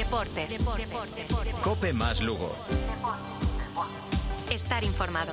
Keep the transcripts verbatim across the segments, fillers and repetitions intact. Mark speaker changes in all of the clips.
Speaker 1: Deportes. Deportes.
Speaker 2: COPE más Lugo.
Speaker 1: Estar informado.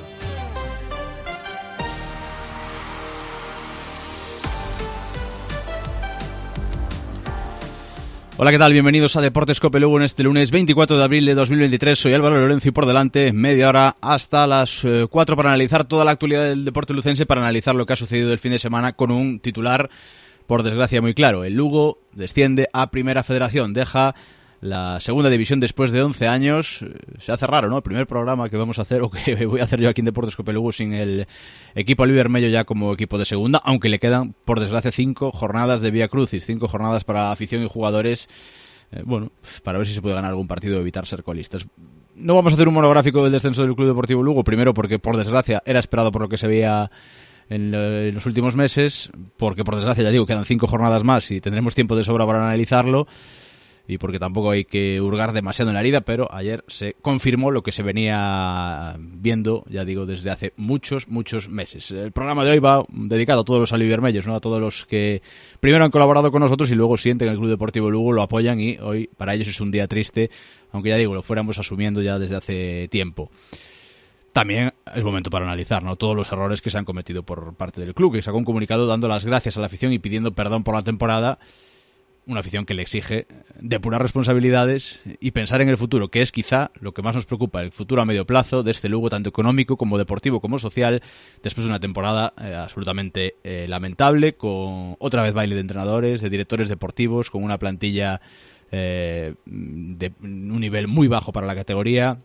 Speaker 3: Hola, ¿qué tal? Bienvenidos a Deportes COPE Lugo en este lunes veinticuatro de abril de dos mil veintitrés. Soy Álvaro Lorenzo y por delante media hora hasta las eh, cuatro para analizar toda la actualidad del deporte lucense, para analizar lo que ha sucedido el fin de semana con un titular, por desgracia, muy claro. El Lugo desciende a Primera Federación, deja la segunda división después de once años. Se hace raro, ¿no? El primer programa que vamos a hacer, o que voy a hacer yo aquí en Deportes COPE Lugo, sin el equipo Alibermello ya como equipo de segunda, aunque le quedan, por desgracia, cinco jornadas de Vía Crucis, cinco jornadas para afición y jugadores, eh, bueno, para ver si se puede ganar algún partido y evitar ser colistas. No vamos a hacer un monográfico del descenso del Club Deportivo Lugo, primero porque, por desgracia, era esperado por lo que se veía en, en los últimos meses, porque, por desgracia, ya digo, quedan cinco jornadas más y tendremos tiempo de sobra para analizarlo, y porque tampoco hay que hurgar demasiado en la herida, pero ayer se confirmó lo que se venía viendo, ya digo, desde hace muchos, muchos meses. El programa de hoy va dedicado a todos los alibermellos, ¿no? A todos los que primero han colaborado con nosotros y luego sienten el Club Deportivo Lugo, lo apoyan, y hoy para ellos es un día triste, aunque ya digo, lo fuéramos asumiendo ya desde hace tiempo. También es momento para analizar, ¿no?, todos los errores que se han cometido por parte del club, que sacó un comunicado dando las gracias a la afición y pidiendo perdón por la temporada. Una afición que le exige depurar responsabilidades y pensar en el futuro, que es quizá lo que más nos preocupa, el futuro a medio plazo de este Lugo, tanto económico como deportivo como social, después de una temporada eh, absolutamente eh, lamentable, con otra vez baile de entrenadores, de directores deportivos, con una plantilla eh, de un nivel muy bajo para la categoría,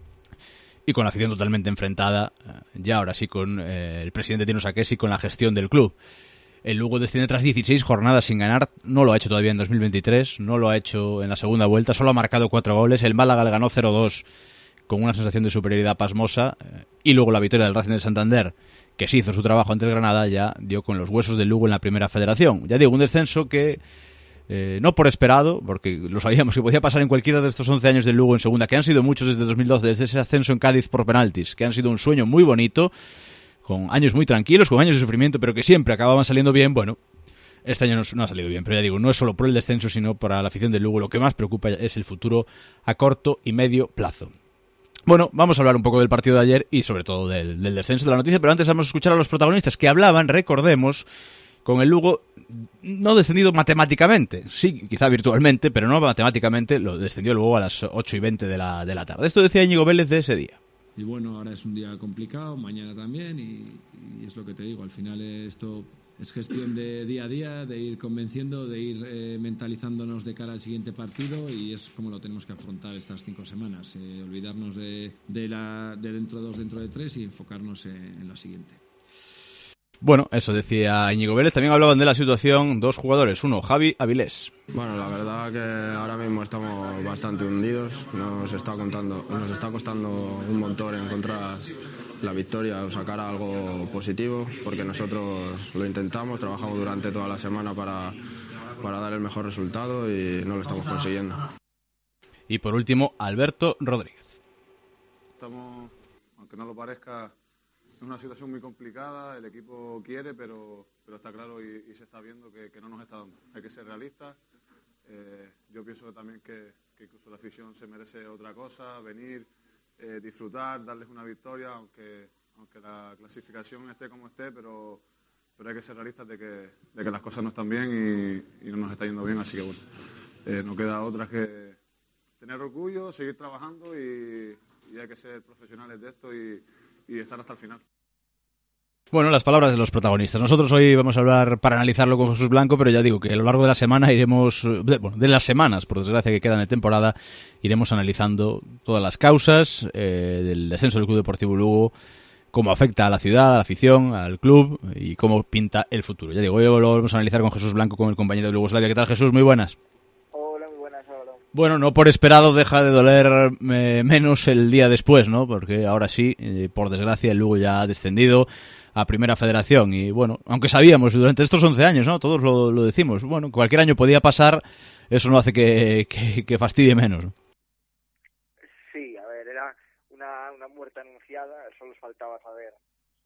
Speaker 3: y con la afición totalmente enfrentada, ya ahora sí con eh, el presidente Tino Saquesi, con la gestión del club. El Lugo desciende tras dieciséis jornadas sin ganar, no lo ha hecho todavía en dos mil veintitrés, no lo ha hecho en la segunda vuelta, solo ha marcado cuatro goles, el Málaga le ganó cero dos con una sensación de superioridad pasmosa, y luego la victoria del Racing de Santander, que sí hizo su trabajo ante el Granada, ya dio con los huesos del Lugo en la Primera Federación. Ya digo, un descenso que, eh, no por esperado, porque lo sabíamos que podía pasar en cualquiera de estos once años del Lugo en segunda, que han sido muchos desde dos mil doce, desde ese ascenso en Cádiz por penaltis, que han sido un sueño muy bonito, con años muy tranquilos, con años de sufrimiento, pero que siempre acababan saliendo bien. Bueno, este año no, no ha salido bien, pero ya digo, no es solo por el descenso, sino para la afición del Lugo. Lo que más preocupa es el futuro a corto y medio plazo. Bueno, vamos a hablar un poco del partido de ayer y sobre todo del, del descenso, de la noticia, pero antes vamos a escuchar a los protagonistas que hablaban, recordemos, con el Lugo no descendido matemáticamente, sí, quizá virtualmente, pero no matemáticamente, lo descendió luego a las ocho y veinte de la, de la tarde. Esto decía Íñigo Vélez de ese día.
Speaker 4: Y bueno, ahora es un día complicado, mañana también, y, y es lo que te digo, al final esto es gestión de día a día, de ir convenciendo, de ir eh, mentalizándonos de cara al siguiente partido, y es como lo tenemos que afrontar estas cinco semanas, eh, olvidarnos de, de, la, de dentro de dos, dentro de tres, y enfocarnos en, en la siguiente. Bueno, eso decía Íñigo Vélez. También hablaban de la situación dos jugadores, uno, Javi Avilés.
Speaker 5: Bueno, la verdad que ahora mismo estamos bastante hundidos, nos está, contando, nos está costando un montón encontrar la victoria o sacar algo positivo, porque nosotros lo intentamos, trabajamos durante toda la semana para, para dar el mejor resultado y no lo estamos consiguiendo.
Speaker 3: Y por último, Alberto Rodríguez.
Speaker 6: Estamos, aunque no lo parezca, es una situación muy complicada, el equipo quiere, pero, pero está claro y, y se está viendo que, que no nos está dando. Hay que ser realistas. Eh, yo pienso también que, que incluso la afición se merece otra cosa, venir, eh, disfrutar, darles una victoria, aunque, aunque la clasificación esté como esté, pero, pero hay que ser realistas de que, de que las cosas no están bien y, y no nos está yendo bien, así que bueno, eh, no queda otra que tener orgullo, seguir trabajando y, y hay que ser profesionales de esto y, y estar hasta el final.
Speaker 3: Bueno, las palabras de los protagonistas. Nosotros hoy vamos a hablar para analizarlo con Jesús Blanco, pero ya digo que a lo largo de la semana iremos, de, bueno, de las semanas, por desgracia, que quedan de temporada, iremos analizando todas las causas eh, del descenso del Club Deportivo Lugo, cómo afecta a la ciudad, a la afición, al club y cómo pinta el futuro. Ya digo, hoy lo vamos a analizar con Jesús Blanco, con el compañero de Yugoslavia. ¿Qué tal, Jesús? Muy buenas.
Speaker 7: Hola, muy buenas, hola.
Speaker 3: Bueno, no por esperado deja de doler eh, menos el día después, ¿no? Porque ahora sí, eh, por desgracia, el Lugo ya ha descendido a Primera Federación y bueno, aunque sabíamos durante estos once años, ¿no? Todos lo, lo decimos, bueno, cualquier año podía pasar, eso no hace que, que, que fastidie menos, ¿no?
Speaker 7: Sí, a ver, era una, una muerte anunciada, solo nos faltaba saber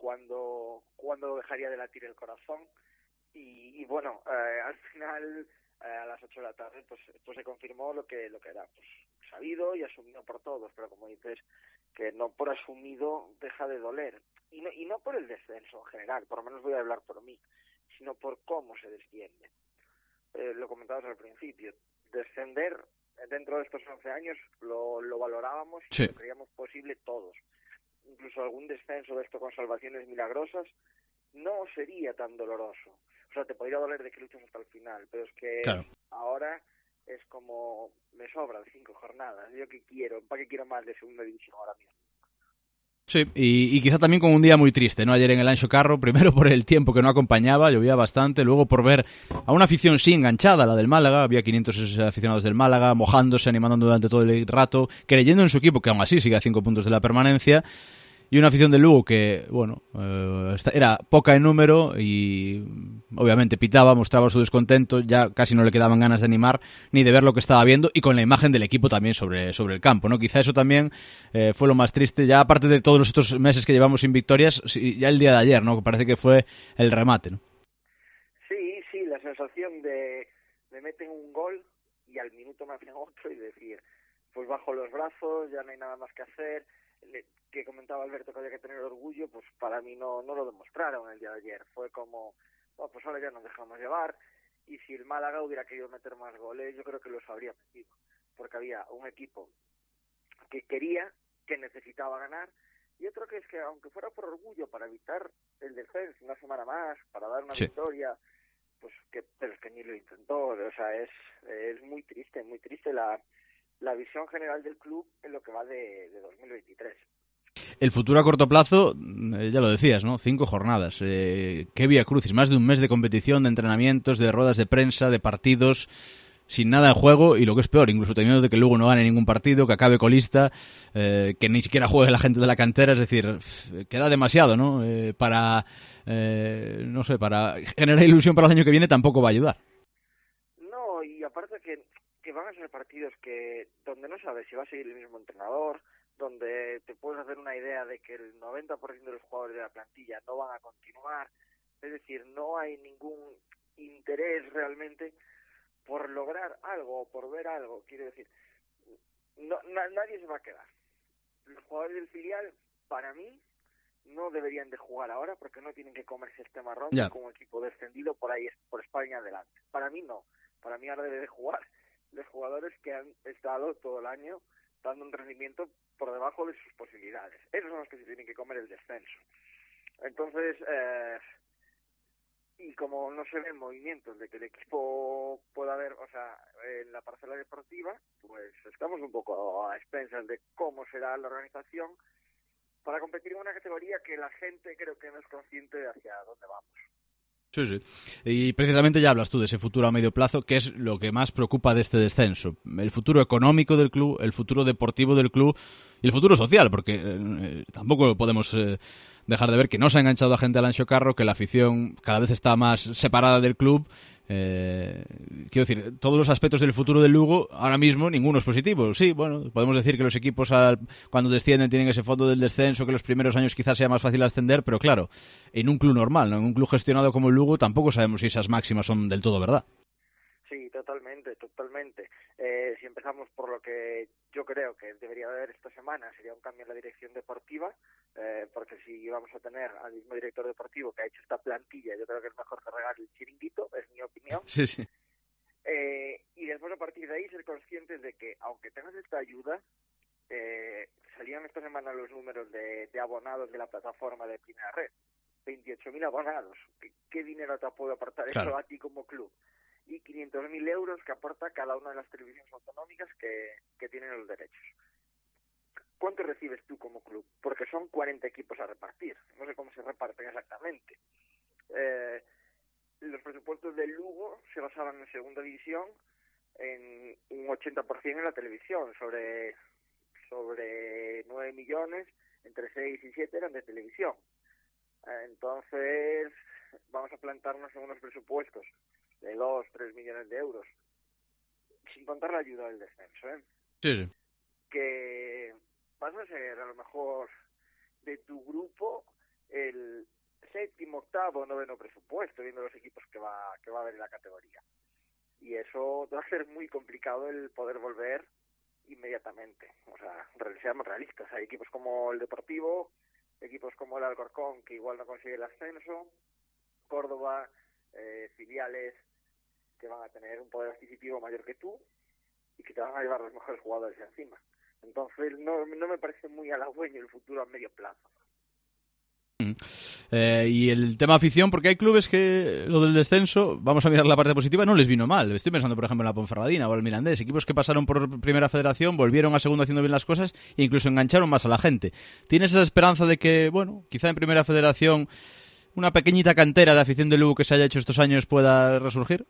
Speaker 7: cuándo, cuándo dejaría de latir el corazón y, y bueno, eh, al final eh, a las ocho de la tarde, pues, pues se confirmó lo que lo que era pues sabido y asumido por todos, pero como dices, que no por asumido deja de doler. Y no, y no por el descenso en general, por lo menos voy a hablar por mí, sino por cómo se desciende. Eh, lo comentabas al principio, descender dentro de estos once años lo, lo valorábamos y
Speaker 3: sí.
Speaker 7: lo creíamos posible todos. Incluso algún descenso de esto con salvaciones milagrosas no sería tan doloroso. O sea, te podría doler de que luchas hasta el final, pero es que
Speaker 3: claro.
Speaker 7: ahora es como, me sobran cinco jornadas, yo qué quiero, ¿para qué quiero más de segunda división ahora mismo?
Speaker 3: Sí, y, y quizá también con un día muy triste, ¿no? Ayer en el Anxo Carro, primero por el tiempo que no acompañaba, llovía bastante, luego por ver a una afición sí enganchada, la del Málaga, había quinientos aficionados del Málaga, mojándose, animando durante todo el rato, creyendo en su equipo, que aún así sigue a cinco puntos de la permanencia, y una afición del Lugo que, bueno, eh, era poca en número y obviamente pitaba, mostraba su descontento, ya casi no le quedaban ganas de animar ni de ver lo que estaba viendo, y con la imagen del equipo también sobre, sobre el campo, ¿no? Quizá eso también eh, fue lo más triste, ya aparte de todos los otros meses que llevamos sin victorias, ya el día de ayer, ¿no? Parece que fue el remate, ¿no?
Speaker 7: Sí, sí, la sensación de me meten un gol y al minuto me hacen otro y decir, pues bajo los brazos, ya no hay nada más que hacer. Le, que comentaba Alberto que había que tener orgullo, pues para mí no, no lo demostraron el día de ayer. Fue como, oh, pues ahora ya nos dejamos llevar, y si el Málaga hubiera querido meter más goles, yo creo que los habría metido, porque había un equipo que quería, que necesitaba ganar, y otro que es que aunque fuera por orgullo, para evitar el descenso una semana más, para dar una
Speaker 3: sí.
Speaker 7: victoria, pues que, pero es que ni lo intentó. O sea, es, es muy triste, muy triste la la visión general del club en lo que va de, de dos mil veintitrés.
Speaker 3: El futuro a corto plazo, eh, ya lo decías, ¿no? Cinco jornadas. Eh, qué vía crucis, más de un mes de competición, de entrenamientos, de ruedas de prensa, de partidos, sin nada en juego, y lo que es peor, incluso teniendo de que luego no gane ningún partido, que acabe colista, eh, que ni siquiera juegue la gente de la cantera, es decir, queda demasiado, ¿no? Eh, para, eh, no sé, para generar ilusión para el año que viene tampoco va a ayudar.
Speaker 7: No, y aparte que que van a ser partidos que donde no sabes si va a seguir el mismo entrenador, donde te puedes hacer una idea de que el noventa por ciento de los jugadores de la plantilla no van a continuar, es decir, no hay ningún interés realmente por lograr algo o por ver algo, quiero decir, no, na, nadie se va a quedar. Los jugadores del filial, para mí, no deberían de jugar ahora porque no tienen que comerse este marrón yeah. con un equipo descendido por ahí, por España adelante. Para mí no, para mí ahora debe de jugar los jugadores que han estado todo el año dando un rendimiento por debajo de sus posibilidades. Esos son los que se tienen que comer el descenso. Entonces, eh, y como no se ven movimientos de que el equipo pueda haber, o sea, en la parcela deportiva, pues estamos un poco a expensas de cómo será la organización para competir en una categoría que la gente creo que no es consciente de hacia dónde vamos.
Speaker 3: Sí, sí. Y precisamente ya hablas tú de ese futuro a medio plazo, que es lo que más preocupa de este descenso. El futuro económico del club, el futuro deportivo del club y el futuro social, porque eh, tampoco podemos eh, dejar de ver que no se ha enganchado a gente al Anxo Carro, que la afición cada vez está más separada del club. Eh, quiero decir, todos los aspectos del futuro del Lugo, ahora mismo ninguno es positivo. Sí, bueno, podemos decir que los equipos al, cuando descienden tienen ese fondo del descenso, que los primeros años quizás sea más fácil ascender, pero claro, en un club normal, ¿no? En un club gestionado como el Lugo tampoco sabemos si esas máximas son del todo verdad.
Speaker 7: Sí, totalmente, totalmente. Eh, si empezamos por lo que yo creo que debería haber esta semana, sería un cambio en la dirección deportiva, eh, porque si vamos a tener al mismo director deportivo que ha hecho esta plantilla, yo creo que es mejor que regale el chiringuito, es mi opinión.
Speaker 3: Sí, sí.
Speaker 7: Eh, y después a partir de ahí ser conscientes de que, aunque tengas esta ayuda, eh, salían esta semana los números de, de abonados de la plataforma de Primera Red, veintiocho mil abonados. ¿Qué, qué dinero te puede aportar claro. eso a ti como club? Y quinientos mil euros que aporta cada una de las televisiones autonómicas que, que tienen los derechos. ¿Cuánto recibes tú como club? Porque son cuarenta equipos a repartir. No sé cómo se reparten exactamente. Eh, los presupuestos del Lugo se basaban en segunda división en un ochenta por ciento en la televisión. Sobre, sobre nueve millones, entre seis y siete eran de televisión. Eh, entonces, vamos a plantarnos en unos presupuestos de dos, tres millones de euros, sin contar la ayuda del descenso, ¿eh?
Speaker 3: Sí, sí.
Speaker 7: Que vas a ser a lo mejor de tu grupo el séptimo, octavo, noveno presupuesto, viendo los equipos que va que va a haber en la categoría. y eso va a ser muy complicado el poder volver inmediatamente. O sea, seamos realistas, hay equipos como el Deportivo, equipos como el Alcorcón que igual no consigue el ascenso, Córdoba, eh, filiales que van a tener un poder adquisitivo mayor que tú y que te van a llevar los mejores jugadores encima. Entonces no, no me parece muy halagüeño el futuro a medio plazo.
Speaker 3: Eh, y el tema afición, porque hay clubes que lo del descenso, vamos a mirar la parte positiva, no les vino mal. Estoy pensando, por ejemplo, en la Ponferradina o el Mirandés, equipos que pasaron por Primera Federación, volvieron a Segunda haciendo bien las cosas e incluso engancharon más a la gente. ¿Tienes esa esperanza de que, bueno, quizá en Primera Federación una pequeñita cantera de afición de Lugo que se haya hecho estos años pueda resurgir?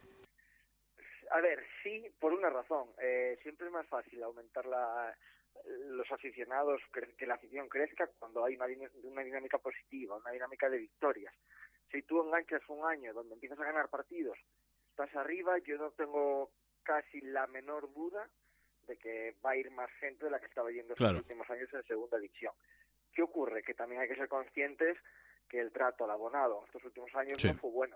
Speaker 7: A ver, sí, por una razón. Eh, siempre es más fácil aumentar la... los aficionados, que la afición crezca cuando hay una, una dinámica positiva, una dinámica de victorias. Si tú enganchas un año donde empiezas a ganar partidos, estás arriba, yo no tengo casi la menor duda de que va a ir más gente de la que estaba yendo estos claro. últimos años en segunda división. ¿Qué ocurre? Que también hay que ser conscientes que el trato al abonado en estos últimos años sí. no fue bueno.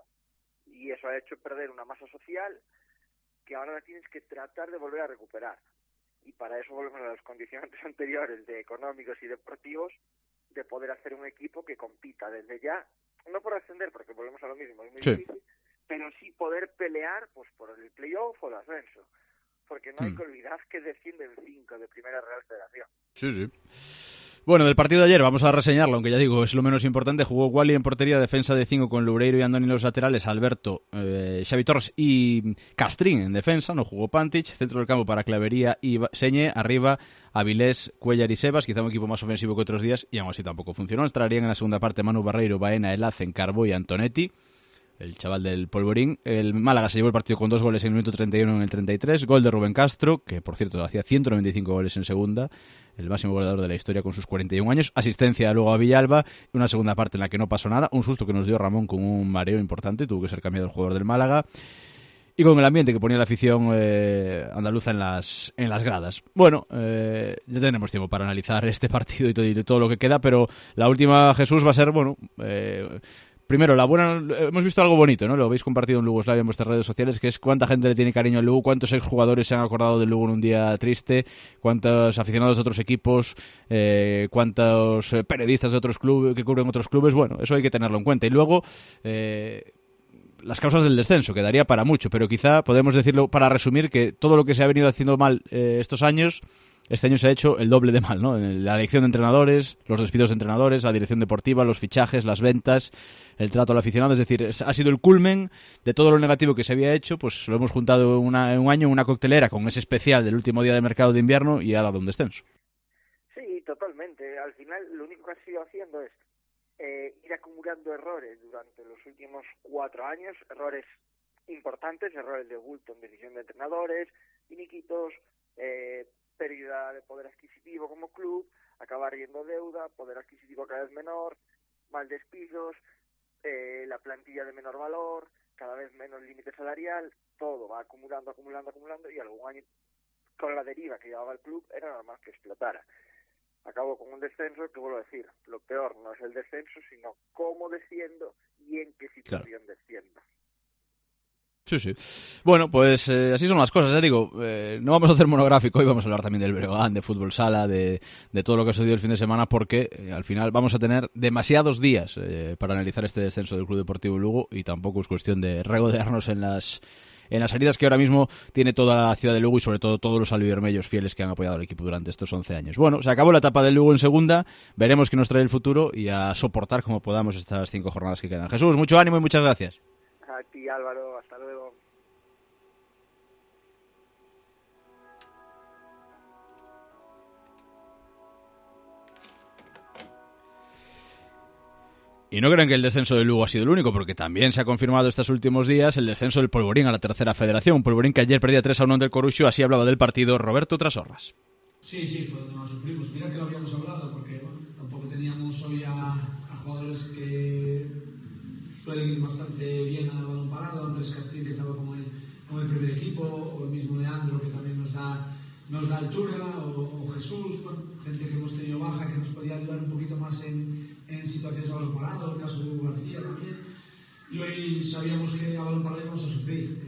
Speaker 7: Y eso ha hecho perder una masa social que ahora tienes que tratar de volver a recuperar. Y para eso volvemos a los condicionantes anteriores de económicos y deportivos, de poder hacer un equipo que compita desde ya, no por ascender, porque volvemos a lo mismo, es muy sí. difícil, pero sí poder pelear pues por el playoff o el ascenso, porque no mm. hay que olvidar que descienden cinco de Primera Real Federación.
Speaker 3: Sí, sí. Bueno, del partido de ayer vamos a reseñarlo, aunque ya digo, es lo menos importante. Jugó Wally en portería, defensa de cinco con Loureiro y Andoni en los laterales, Alberto, eh, Xavi Torres y Castrín en defensa, no jugó Pantic, centro del campo para Clavería y Señé, arriba Avilés, Cuellar y Sebas, quizá un equipo más ofensivo que otros días, y aún así tampoco funcionó. Entrarían en la segunda parte Manu Barreiro, Baena, Elacen, Carbó y Antonetti, el chaval del Polvorín. El Málaga se llevó el partido con dos goles en el minuto treinta y uno y en el treinta y tres. Gol de Rubén Castro, que por cierto hacía ciento noventa y cinco goles en segunda, el máximo goleador de la historia con sus cuarenta y un años. Asistencia luego a Villalba, una segunda parte en la que no pasó nada. Un susto que nos dio Ramón con un mareo importante, tuvo que ser cambiado el jugador del Málaga. Y con el ambiente que ponía la afición eh, andaluza en las en las gradas. Bueno, eh, ya tenemos tiempo para analizar este partido y todo, y todo lo que queda, pero la última, Jesús, va a ser, bueno... Eh, Primero, la buena, hemos visto algo bonito, ¿no? Lo habéis compartido en Lugoslavia en vuestras redes sociales, que es cuánta gente le tiene cariño al Lugo, cuántos exjugadores se han acordado del Lugo en un día triste, cuántos aficionados de otros equipos, eh, cuántos periodistas de otros clubes que cubren otros clubes. Bueno, eso hay que tenerlo en cuenta. Y luego, eh, las causas del descenso, que daría para mucho, pero quizá podemos decirlo para resumir que todo lo que se ha venido haciendo mal eh, estos años... Este año se ha hecho el doble de mal, ¿no? La elección de entrenadores, los despidos de entrenadores, la dirección deportiva, los fichajes, las ventas, el trato al aficionado. Es decir, ha sido el culmen de todo lo negativo que se había hecho. Pues lo hemos juntado una, en un año en una coctelera con ese especial del último día de mercado de invierno y ha dado un descenso.
Speaker 7: Sí, totalmente. Al final lo único que ha sido haciendo es eh, ir acumulando errores durante los últimos cuatro años, errores importantes, errores de bulto en decisión de entrenadores, finiquitos, eh, pérdida de poder adquisitivo como club, acabar yendo deuda, poder adquisitivo cada vez menor, mal despidos, eh, la plantilla de menor valor, cada vez menos límite salarial, todo va acumulando, acumulando, acumulando, y algún año con la deriva que llevaba el club era normal que explotara. Acabó con un descenso que, vuelvo a decir, lo peor no es el descenso, sino cómo desciendo y en qué situación claro. desciendo.
Speaker 3: Sí, sí. Bueno, pues eh, así son las cosas, ya digo, eh, no vamos a hacer monográfico, hoy vamos a hablar también del Breogán, de fútbol sala, de, de todo lo que ha sucedido el fin de semana, porque eh, al final vamos a tener demasiados días eh, para analizar este descenso del Club Deportivo Lugo, y tampoco es cuestión de regodearnos en las en las heridas que ahora mismo tiene toda la ciudad de Lugo y sobre todo todos los albivermellos fieles que han apoyado al equipo durante estos once años. Bueno, se acabó la etapa del Lugo en segunda, veremos qué nos trae el futuro y a soportar como podamos estas cinco jornadas que quedan. Jesús, mucho ánimo y muchas gracias.
Speaker 7: A ti, Álvaro, hasta luego.
Speaker 3: Y no crean que el descenso del Lugo ha sido el único, porque también se ha confirmado estos últimos días el descenso del Polvorín a la tercera federación. Un Polvorín que ayer perdía tres a uno ante el Coruxo, así hablaba del partido Roberto Trasorras.
Speaker 2: Sí, sí, fue donde más sufrimos. Mira que lo habíamos hablado, porque bueno, tampoco teníamos hoy a, a jugadores que suelen ir bastante bien a balón parado. Andrés Castrín, que estaba con el, con el primer equipo, o el mismo Leandro, que también nos da, nos da altura, o, o Jesús, bueno, gente que hemos tenido baja, que nos podía ayudar un poquito más en, en situaciones a balón parado, el caso de Hugo García también. Y hoy sabíamos que a balón parado íbamos a sufrir. Eh, lo que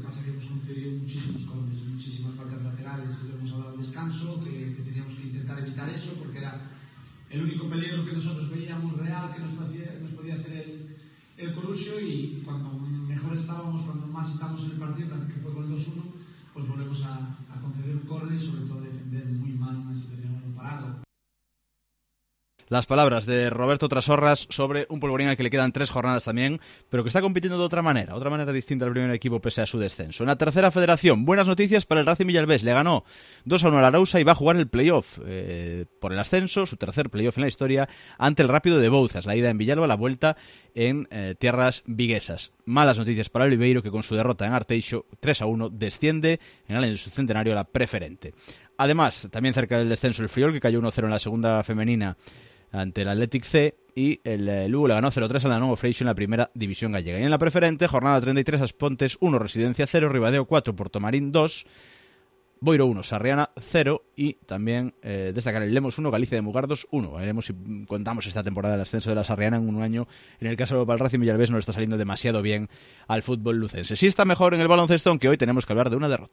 Speaker 2: pasa es que hemos concedido muchísimos corners, muchísimas faltas laterales, y lo hemos hablado del descanso, que, que teníamos que intentar evitar eso, porque era el único peligro que nosotros veíamos real, que nos podía, nos podía hacer el, el Corucho, y cuando mejor estábamos, cuando más estamos en el partido, que fue con el dos uno, pues volvemos a, a conceder un córner y sobre todo a defender muy mal una situación de balón parado.
Speaker 3: Las palabras de Roberto Trasorras sobre un Polvorín al que le quedan tres jornadas también, pero que está compitiendo de otra manera, otra manera distinta al primer equipo pese a su descenso. En la tercera federación, buenas noticias para el Racing Villalbés. Le ganó dos a uno al Arousa y va a jugar el playoff eh, por el ascenso, su tercer playoff en la historia, ante el Rápido de Bouzas. La ida en Villalba, la vuelta en eh, tierras viguesas. Malas noticias para el Oliveiro, que con su derrota en Arteixo tres a uno desciende en el año de su centenario a la preferente. Además, también cerca del descenso el Friol, que cayó uno cero en la segunda femenina ante el Athletic C, y el eh, Lugo le ganó cero tres a la Novo Freixo en la primera división gallega. Y en la preferente, jornada treinta y tres, Aspontes uno, Residencia cero, Ribadeo cuatro, Portomarín dos, Boiro uno, Sarriana cero, y también eh, destacar el Lemos uno, Galicia de Mugardos uno. Veremos si contamos esta temporada el ascenso de la Sarriana en un año en el caso para el Racing Villalbés no le está saliendo demasiado bien al fútbol lucense. Sí está mejor en el baloncesto, aunque hoy tenemos que hablar de una derrota.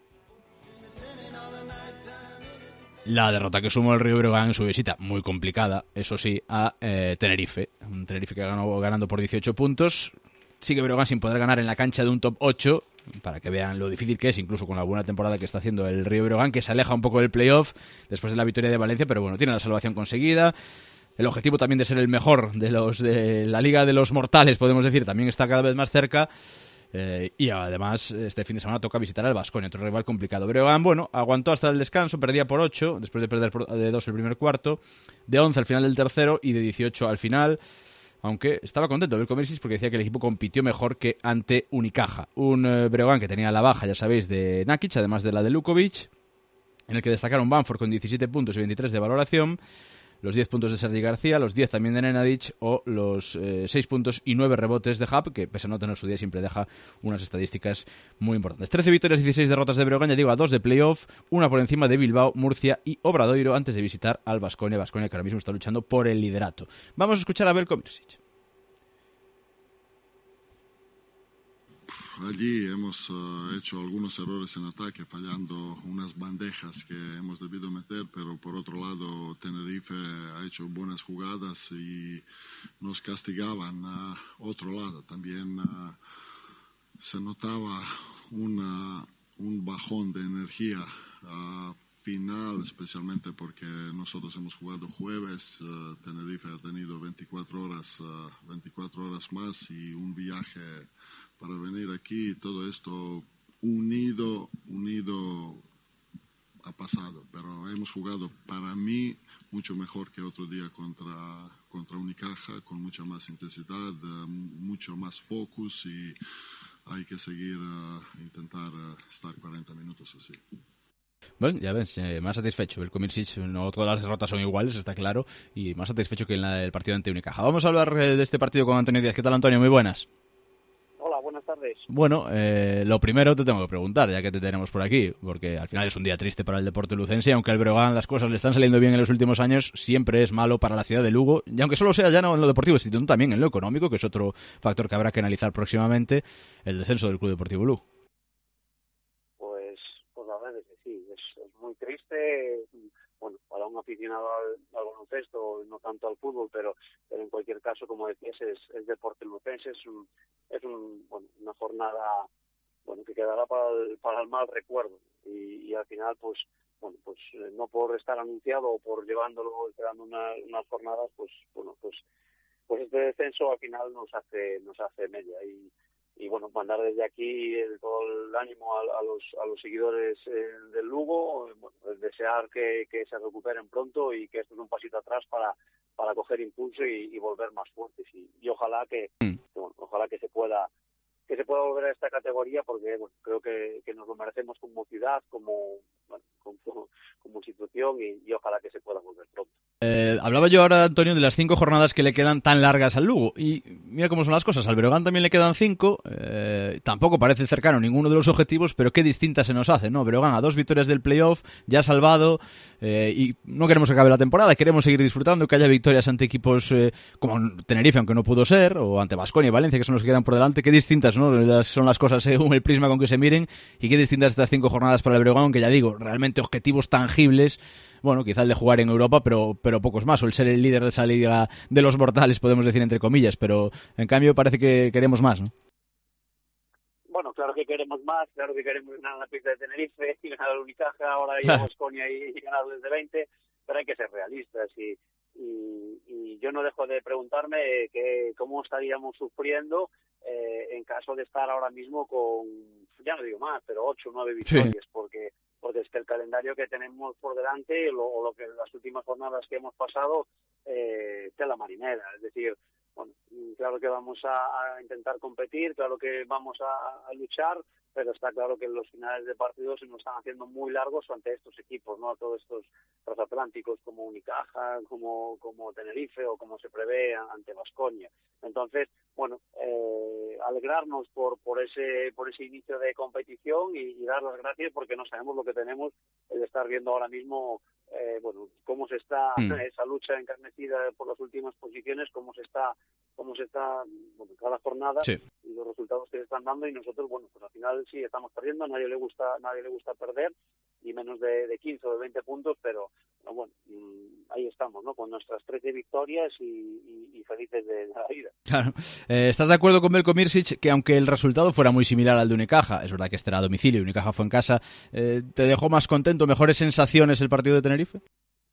Speaker 3: La derrota que sumó el Río Breogán en su visita, muy complicada, eso sí, a eh, Tenerife. Un Tenerife que ganó ganando por dieciocho puntos. Sigue Breogán sin poder ganar en la cancha de un top ocho, para que vean lo difícil que es, incluso con la buena temporada que está haciendo el Río Breogán, que se aleja un poco del playoff después de la victoria de Valencia, pero bueno, tiene la salvación conseguida. El objetivo también de ser el mejor de los de la Liga de los Mortales, podemos decir, también está cada vez más cerca. Eh, y además este fin de semana toca visitar al Baskonia, otro rival complicado. Breogán, bueno, aguantó hasta el descanso, perdía por ocho después de perder por, de dos el primer cuarto, de once al final del tercero y de dieciocho al final, aunque estaba contento del Comersis porque decía que el equipo compitió mejor que ante Unicaja. Un eh, Breogán que tenía la baja, ya sabéis, de Nakic, además de la de Lukovic, en el que destacaron Banford con diecisiete puntos y veintitrés de valoración, los diez puntos de Sergi García, los diez también de Nenadic, o los eh, seis puntos y nueve rebotes de Hub, que pese a no tener su día siempre deja unas estadísticas muy importantes. trece victorias y dieciséis derrotas de Breogán, ya digo, a dos de playoff, una por encima de Bilbao, Murcia y Obradoiro antes de visitar al Baskonia, Baskonia que ahora mismo está luchando por el liderato. Vamos a escuchar a Belko Mirsic.
Speaker 8: Allí hemos uh, hecho algunos errores en ataque, fallando unas bandejas que hemos debido meter, pero por otro lado Tenerife ha hecho buenas jugadas y nos castigaban a otro lado. También uh, se notaba una, un bajón de energía uh, final, especialmente porque nosotros hemos jugado jueves, uh, Tenerife ha tenido veinticuatro horas, uh, veinticuatro horas más y un viaje para venir aquí. Todo esto unido, unido ha pasado, pero hemos jugado para mí mucho mejor que otro día contra, contra Unicaja, con mucha más intensidad, uh, mucho más focus, y hay que seguir, uh, intentar uh, estar cuarenta minutos así.
Speaker 3: Bueno, ya ves, eh, más satisfecho. El Comirsic, no todas las derrotas son iguales, está claro, y más satisfecho que en la, el partido ante Unicaja. Vamos a hablar eh, de este partido con Antonio Díaz. ¿Qué tal, Antonio? Muy buenas.
Speaker 7: Hola, buenas tardes.
Speaker 3: Bueno, eh, lo primero te tengo que preguntar, ya que te tenemos por aquí, porque al final es un día triste para el deporte lucense, y aunque al Breogán las cosas le están saliendo bien en los últimos años, siempre es malo para la ciudad de Lugo, y aunque solo sea ya no en lo deportivo, sino también en lo económico, que es otro factor que habrá que analizar próximamente, el descenso del Club Deportivo Lugo.
Speaker 9: Pues, pues la verdad es que sí, es, es muy triste. Bueno, para un aficionado al, al baloncesto, no tanto al fútbol, pero, pero en cualquier caso, como decías, es, es deporte lucense, es, un, es un, bueno, una jornada bueno que quedará para el, para el mal recuerdo. Y, y al final, pues bueno, pues eh, no por estar anunciado o por llevándolo, esperando una, unas jornadas, pues bueno, pues pues este descenso al final nos hace nos hace media. Y Y bueno, mandar desde aquí el, todo el ánimo a, a los a los seguidores eh, del Lugo, bueno, desear que, que se recuperen pronto y que esto es un pasito atrás para para coger impulso y, y volver más fuertes, y, y ojalá que, que bueno, ojalá que se pueda que se pueda volver a esta categoría, porque bueno, creo que, que nos lo merecemos como ciudad, como bueno, como, como institución, y, y ojalá que se pueda volver pronto.
Speaker 3: Eh, hablaba yo ahora, Antonio, de las cinco jornadas que le quedan tan largas al Lugo. Y mira cómo son las cosas. Al Breogán también le quedan cinco. Eh, tampoco parece cercano ninguno de los objetivos, pero qué distinta se nos hace, ¿no? Breogán a dos victorias del playoff, ya salvado. Eh, y no queremos que acabe la temporada, queremos seguir disfrutando, que haya victorias ante equipos eh, como Tenerife, aunque no pudo ser, o ante Baskonia y Valencia, que son los que quedan por delante. Qué distintas, ¿no? Las, son las cosas según el prisma con que se miren. Y qué distintas estas cinco jornadas para el Breogán, aunque ya digo, realmente objetivos tangibles. Bueno, quizá el de jugar en Europa, pero, pero pocos más. O el ser el líder de esa liga de los mortales, podemos decir entre comillas. Pero en cambio parece que queremos más, ¿no?
Speaker 9: Bueno, claro que queremos más, claro que queremos ganar la pista de Tenerife y ganar el Unicaja, ahora ir a Baskonia y, y ganar desde veinte, pero hay que ser realistas y, y, y yo no dejo de preguntarme que cómo estaríamos sufriendo eh, en caso de estar ahora mismo con, ya no digo más, pero ocho o nueve victorias, sí. porque porque es que el calendario que tenemos por delante lo, o lo que las últimas jornadas que hemos pasado, eh, tela marinera, es decir, bueno, claro que vamos a, a intentar competir, claro que vamos a, a luchar, pero está claro que los finales de partidos se nos están haciendo muy largos ante estos equipos, ¿no? Todos estos transatlánticos como Unicaja, como como Tenerife o como se prevé ante Baskonia. Entonces, bueno, eh, alegrarnos por por ese por ese inicio de competición y, y dar las gracias porque no sabemos lo que tenemos el estar viendo ahora mismo, eh, bueno, cómo se está mm. esa lucha encarnecida por las últimas posiciones, cómo se está cómo se está bueno, cada jornada sí. y los resultados que se están dando y nosotros, bueno, pues al final sí estamos perdiendo, a nadie le gusta, a nadie le gusta perder y menos de, de quince o de veinte puntos, pero no, bueno, ahí estamos, ¿no? Con nuestras trece victorias y, y, y felices de, de la vida.
Speaker 3: Claro. Eh, ¿Estás de acuerdo con Belko Mirsic que aunque el resultado fuera muy similar al de Unicaja, es verdad que este era a domicilio y Unicaja fue en casa, eh, ¿te dejó más contento, mejores sensaciones el partido de Tenerife?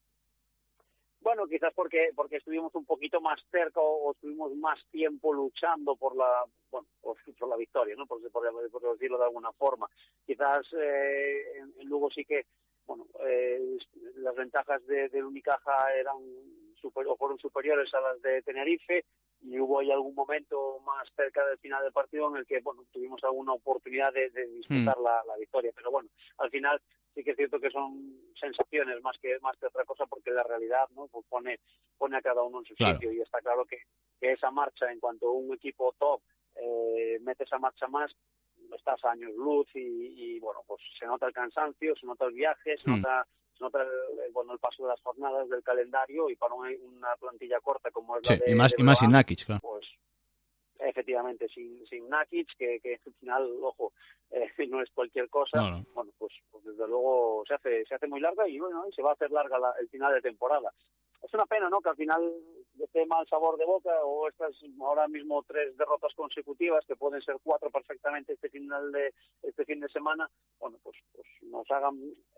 Speaker 9: Bueno, quizás porque porque estuvimos un poquito más cerca o, o estuvimos más tiempo luchando por la bueno por, por la victoria, ¿no? Por, por, por decirlo de alguna forma. Quizás eh, en, en Lugo sí que bueno eh, las ventajas de, del Unicaja eran super, o fueron superiores a las de Tenerife y hubo ahí algún momento más cerca del final del partido en el que bueno tuvimos alguna oportunidad de, de disputar mm. la, la victoria, pero bueno al final sí que es cierto que son sensaciones más que más que otra cosa porque la realidad no pues pone pone a cada uno en su claro. sitio y está claro que, que esa marcha en cuanto un equipo top eh, mete esa marcha más estás a años luz y, y bueno pues se nota el cansancio, se nota el viaje, se mm. nota se nota el, bueno el paso de las jornadas del calendario y para una, una plantilla corta como es
Speaker 3: sí,
Speaker 9: la de
Speaker 3: y más
Speaker 9: de
Speaker 3: y más sin Nakic, claro.
Speaker 9: Pues efectivamente sin sin Nakic que que al final ojo eh, no es cualquier cosa no, no. bueno pues, pues desde luego se hace se hace muy larga y bueno y se va a hacer larga la, el final de temporada. Es una pena, ¿no? Que al final esté mal sabor de boca o estas ahora mismo tres derrotas consecutivas que pueden ser cuatro perfectamente este final de este fin de semana bueno pues pues nos hagan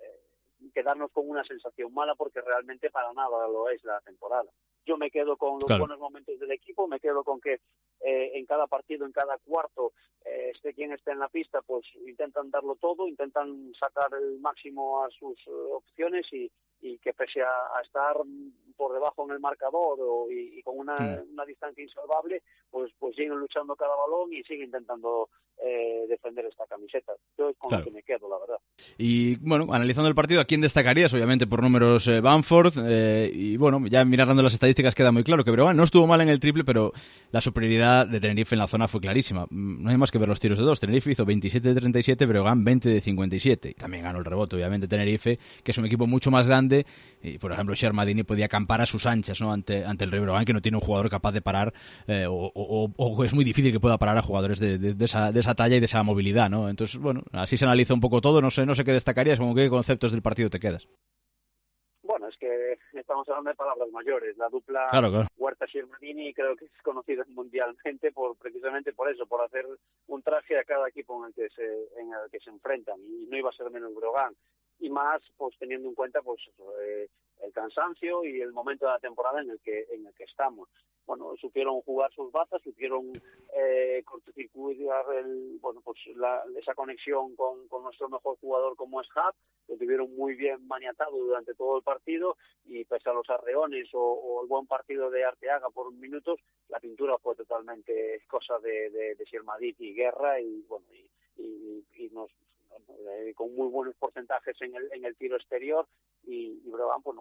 Speaker 9: eh, quedarnos con una sensación mala porque realmente para nada lo es la temporada. Yo me quedo con los claro. buenos momentos del equipo, me quedo con que eh, en cada partido, en cada cuarto, eh, esté quien esté en la pista, pues intentan darlo todo, intentan sacar el máximo a sus uh, opciones y, y que pese a, a estar por debajo en el marcador o, y, y con una, sí. una distancia insalvable, pues pues siguen luchando cada balón y siguen intentando eh, defender esta camiseta. Yo es con claro. lo que me quedo, la verdad.
Speaker 3: Y bueno, analizando el partido, ¿a quién destacarías? Obviamente por números eh, Bamford eh, y bueno, ya mirando las estadísticas queda muy claro que Breogán no estuvo mal en el triple, pero la superioridad de Tenerife en la zona fue clarísima. No hay más que ver los tiros de dos. Tenerife hizo veintisiete de treinta y siete, Breogán veinte de cincuenta y siete. Y también ganó el rebote, obviamente Tenerife, que es un equipo mucho más grande y por ejemplo Shermadini podía acampar a sus anchas, ¿no? ante ante el Breogán, que no tiene un jugador capaz de parar eh, o, o, o es muy difícil que pueda parar a jugadores de, de, de, esa, de esa talla y de esa movilidad, ¿no? Entonces, bueno, así se analiza un poco todo. No sé, no sé qué destacarías, como qué conceptos del partido te quedas.
Speaker 9: Bueno, es que estamos hablando de palabras mayores. La dupla
Speaker 3: claro, claro.
Speaker 9: Huerta-Shermadini creo que es conocida mundialmente por precisamente por eso, por hacer un traje a cada equipo en el que se en el que se enfrentan y no iba a ser menos Breogán. Y más, pues teniendo en cuenta pues eh, el cansancio y el momento de la temporada en el que en el que estamos. Bueno, supieron jugar sus bazas, supieron eh, cortocircuitar el, bueno, pues la, esa conexión con, con nuestro mejor jugador como es Hub, lo tuvieron muy bien maniatado durante todo el partido y pese a los arreones o, o el buen partido de Arteaga por minutos, la pintura fue totalmente cosa de, de, de Shermadini y Guerra y bueno y, y, y nos eh, con muy buenos porcentajes en el en el tiro exterior y, y Breogán, bueno,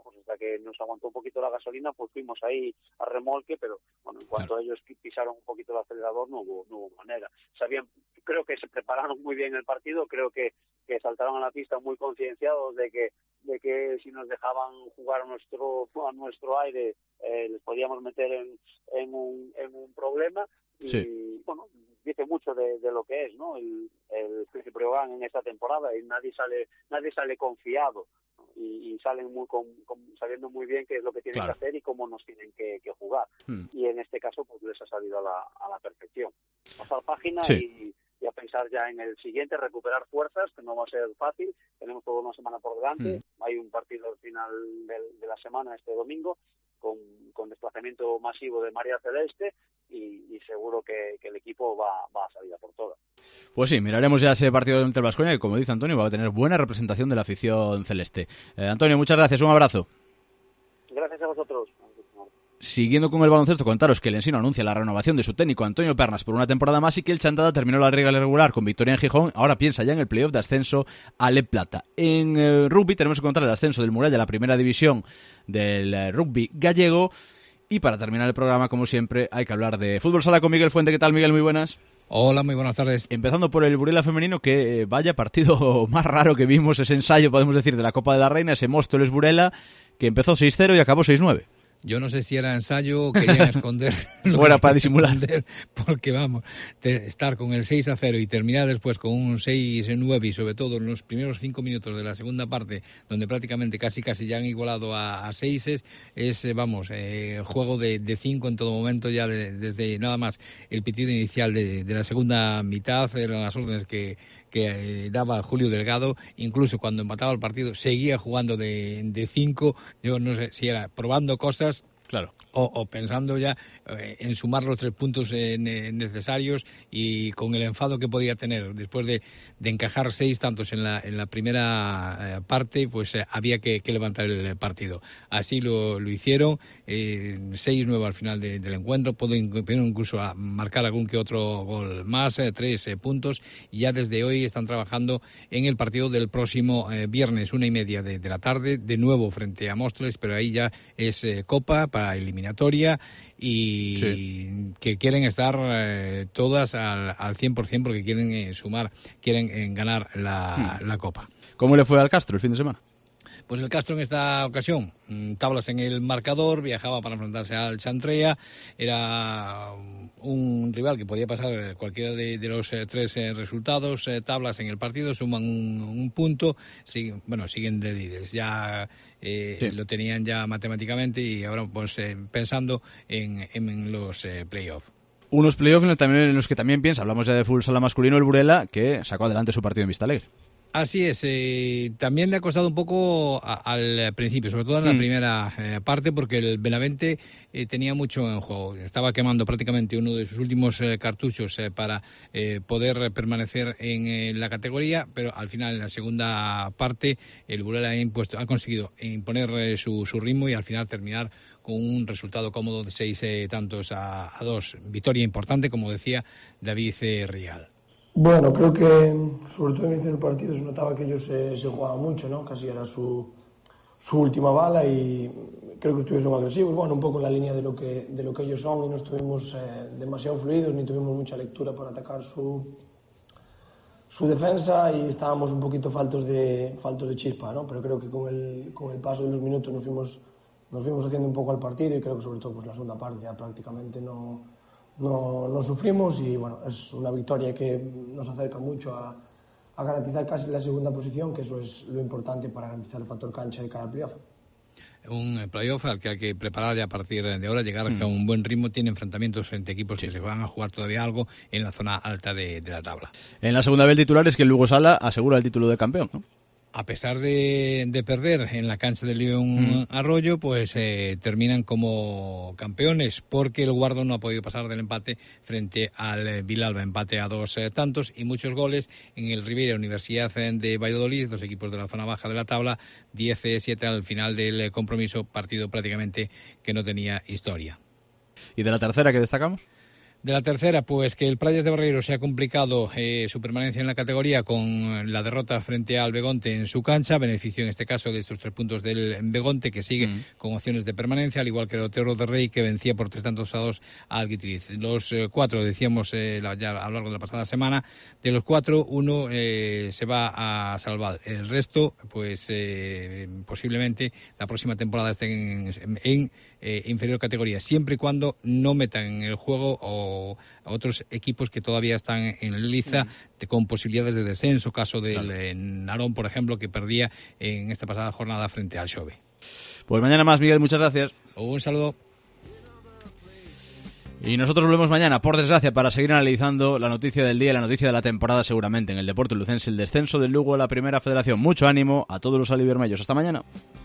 Speaker 9: pues hasta que nos aguantó un poquito la gasolina, pues fuimos ahí a remolque, pero bueno, en cuanto claro. ellos pisaron un poquito el acelerador, no hubo, no hubo manera. Sabían, creo que se prepararon muy bien el partido, creo que, que saltaron a la pista muy concienciados de que de que si nos dejaban jugar a nuestro a nuestro aire eh, les podíamos meter en, en, un, en un problema y sí. bueno, dice mucho de, de lo que es, ¿no? El, el Breogán en esta temporada y nadie sale nadie sale confiado y, y salen muy con, con, sabiendo muy bien qué es lo que tienen claro. que hacer y cómo nos tienen que, que jugar hmm. y en este caso pues les ha salido a la, a la perfección. Pasar página sí. y y a pensar ya en el siguiente, recuperar fuerzas, que no va a ser fácil, tenemos toda una semana por delante, mm. hay un partido al final de, de la semana este domingo, con, con desplazamiento masivo de María Celeste, y, y seguro que, que el equipo va, va a salir a por todas.
Speaker 3: Pues sí, miraremos ya ese partido entre el Baskonia, que como dice Antonio, va a tener buena representación de la afición celeste. Eh, Antonio, muchas gracias, un abrazo.
Speaker 9: Gracias a vosotros.
Speaker 3: Siguiendo con el baloncesto, contaros que el Ensino anuncia la renovación de su técnico Antonio Pernas por una temporada más y que el Chantada terminó la regla regular con victoria en Gijón, ahora piensa ya en el playoff de ascenso a Le Plata. En eh, rugby tenemos que contar el ascenso del Muralla a la primera división del eh, rugby gallego y para terminar el programa, como siempre, hay que hablar de fútbol sala con Miguel Fuente. ¿Qué tal, Miguel? Muy buenas.
Speaker 10: Hola, muy buenas tardes.
Speaker 3: Empezando por el Burela femenino, que eh, vaya partido más raro que vimos, ese ensayo, podemos decir, de la Copa de la Reina, ese Móstoles Burela, que empezó seis cero y acabó seis nueve.
Speaker 10: Yo no sé si era ensayo o querían esconder.
Speaker 3: Lo era para disimular.
Speaker 10: Porque vamos, estar con el seis a cero y terminar después con un seis nueve y sobre todo en los primeros cinco minutos de la segunda parte, donde prácticamente casi casi ya han igualado a, a seis, es, es vamos, eh, juego de, de cinco en todo momento, ya de, desde nada más el pitido inicial de, de la segunda mitad, eran las órdenes que que eh, daba Julio Delgado, incluso cuando empataba el partido seguía jugando de, de cinco, yo no sé si era probando cosas, claro, o, o pensando ya eh, en sumar los tres puntos eh, necesarios y con el enfado que podía tener después de, de encajar seis tantos en la, en la primera eh, parte, pues eh, había que, que levantar el partido. Así lo, lo hicieron, eh, seis nueve al final de, del encuentro, pudieron incluso a marcar algún que otro gol más, eh, tres eh, puntos, y ya desde hoy están trabajando en el partido del próximo eh, viernes, una y media de, de la tarde, de nuevo frente a Móstoles, pero ahí ya es eh, Copa para eliminatoria y sí. que quieren estar eh, todas al, al cien por ciento porque quieren eh, sumar, quieren eh, ganar la, hmm. la Copa.
Speaker 3: ¿Cómo le fue al Castro el fin de semana?
Speaker 10: Pues el Castro en esta ocasión, tablas en el marcador, viajaba para enfrentarse al Chantrea, era un rival que podía pasar cualquiera de, de los eh, tres eh, resultados, eh, tablas en el partido, suman un, un punto, siguen, bueno, siguen de líderes, ya eh, sí. lo tenían ya matemáticamente y ahora pues eh, pensando en, en los eh, playoffs.
Speaker 3: Unos playoffs en los que también piensa, hablamos ya de fútbol sala masculino, el Burela, que sacó adelante su partido en Vistalegre.
Speaker 10: Así es, eh, también le ha costado un poco a, al principio, sobre todo en la mm. primera eh, parte, porque el Benavente eh, tenía mucho en juego. Estaba quemando prácticamente uno de sus últimos eh, cartuchos eh, para eh, poder permanecer en eh, la categoría, pero al final, en la segunda parte, el Burela ha, impuesto, ha conseguido imponer eh, su, su ritmo y al final terminar con un resultado cómodo de seis eh, tantos a, a dos. Victoria importante, como decía David eh, Rial.
Speaker 11: Bueno, creo que sobre todo en el inicio del partido se notaba que ellos se, se jugaban mucho, ¿no? Casi era su, su última bala y creo que estuvieron agresivos, bueno, un poco en la línea de lo que, de lo que ellos son y no estuvimos eh, demasiado fluidos ni tuvimos mucha lectura para atacar su, su defensa y estábamos un poquito faltos de, faltos de chispa, ¿no? Pero creo que con el, con el paso de los minutos nos fuimos, nos fuimos haciendo un poco al partido y creo que sobre todo pues, la segunda parte ya prácticamente no... No, no sufrimos y bueno, es una victoria que nos acerca mucho a, a garantizar casi la segunda posición, que eso es lo importante para garantizar el factor cancha de cara al playoff.
Speaker 10: Un playoff al que hay que preparar ya a partir de ahora, llegar mm. a un buen ritmo, tiene enfrentamientos entre equipos sí. que se van a jugar todavía algo en la zona alta de, de la tabla.
Speaker 3: En la segunda vez el titular es que el Lugo Sala asegura el título de campeón, ¿no?
Speaker 10: A pesar de, de perder en la cancha del León mm. Arroyo, pues eh, terminan como campeones porque el Guardo no ha podido pasar del empate frente al eh, Vilalba, empate a dos eh, tantos y muchos goles en el Ribeira Universidad de Valladolid, dos equipos de la zona baja de la tabla, diez siete al final del eh, compromiso, partido prácticamente que no tenía historia.
Speaker 3: ¿Y de la tercera qué destacamos?
Speaker 10: De la tercera, pues que el Pralles de Barreiro se ha complicado eh, su permanencia en la categoría con la derrota frente al Begonte en su cancha, beneficio en este caso de estos tres puntos del Begonte, que sigue mm. con opciones de permanencia, al igual que el Otero de Rey, que vencía por tres tantos a dos al Guitiriz. Los eh, cuatro, decíamos eh, ya a lo largo de la pasada semana, de los cuatro, uno eh, se va a salvar. El resto, pues eh, posiblemente la próxima temporada estén en, en, en eh, inferior categoría, siempre y cuando no metan en el juego o a otros equipos que todavía están en liza de, con posibilidades de descenso, caso del claro. eh, Narón, por ejemplo, que perdía en esta pasada jornada frente al Xove.
Speaker 3: Pues mañana más, Miguel, muchas gracias.
Speaker 10: Un saludo.
Speaker 3: Y nosotros volvemos mañana, por desgracia, para seguir analizando la noticia del día y la noticia de la temporada seguramente en el deporte lucense, el descenso del Lugo a la Primera Federación. Mucho ánimo a todos los albivermellos. Hasta mañana.